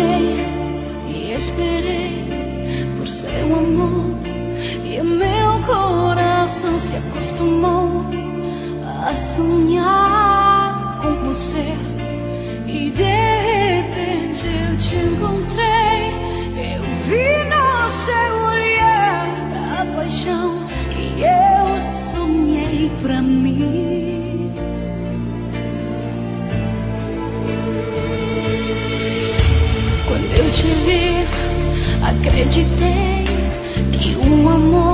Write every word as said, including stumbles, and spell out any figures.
sonhei e esperei por seu amor, e meu coração se acostumou a sonhar com você. E de repente eu te encontrei, eu vi no seu olhar a paixão que eu sonhei pra mim. Quando eu te vi, acreditei que o amor